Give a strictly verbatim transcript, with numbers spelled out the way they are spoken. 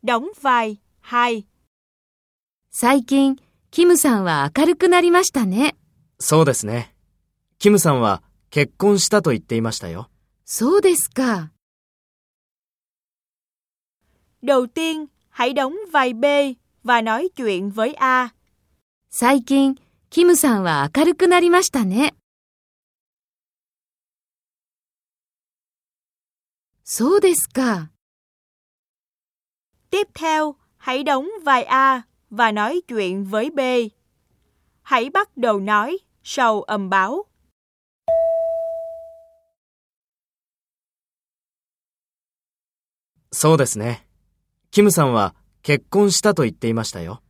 đóng vai hai. 最近、キムさんは明るくなりましたね。 そうですね。キムさんは結婚したと言っていましたよ。 そうですか。 Đầu tiên, hãy đóng vai B và nói chuyện với A. 最近、キムさんは明るくなりましたね。そうですか。 Tiếp theo, hãy đóng vai A và nói chuyện với B. Hãy bắt đầu nói sau âm báo. そうですね。キムさんは結婚したと言っていましたよ。